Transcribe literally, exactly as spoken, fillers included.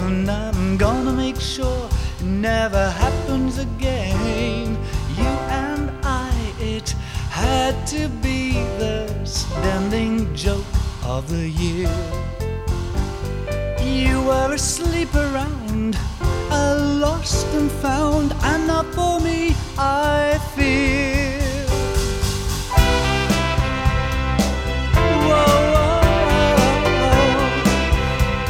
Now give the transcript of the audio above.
and I'm gonna make sure it never happens again. You and I, it had to be the standing joke of the year. You were asleep around, a lost and found, and not for me, I fear.